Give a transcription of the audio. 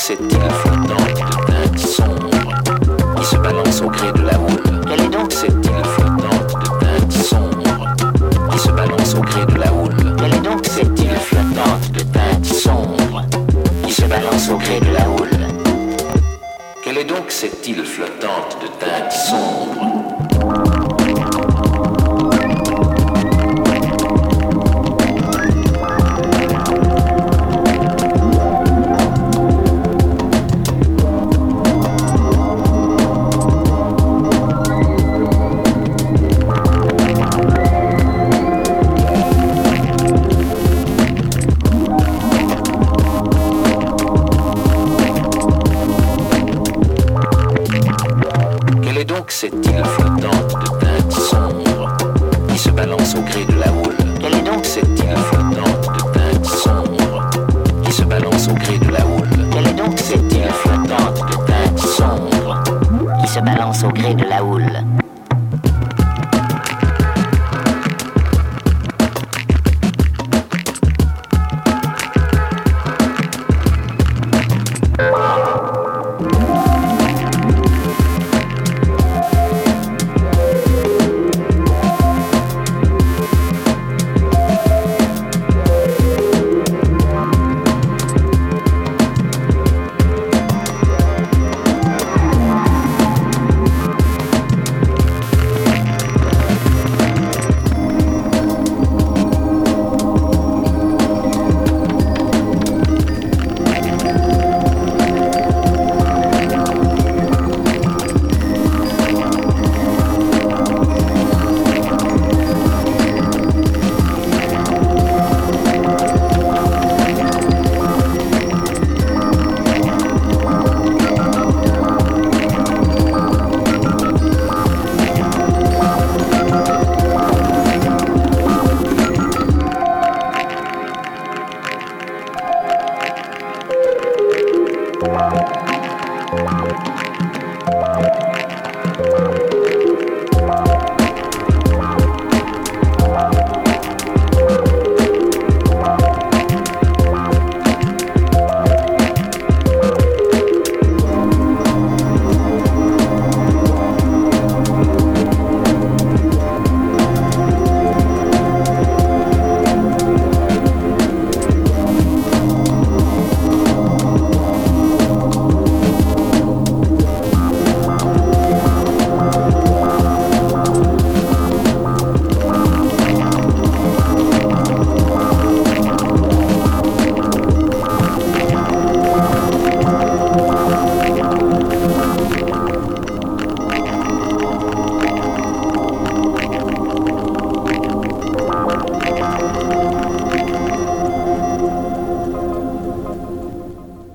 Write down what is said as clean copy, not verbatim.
cette île flottante de teintes sombres qui se balance au gré de la houle? Quelle est donc cette île flottante de teintes sombres qui se balance au gré de la houle? Quelle est donc cette île flottante de teintes sombres qui se balance au gré de la houle? Quelle est donc cette île flottante de teintes sombres? Cette île flottante de teintes sombres qui se balance au gré de la houle. Quelle est donc cette île flottante de teintes sombres qui se balance au gré de la houle? Quelle est donc cette île flottante de teintes sombres qui se balance au gré de la houle?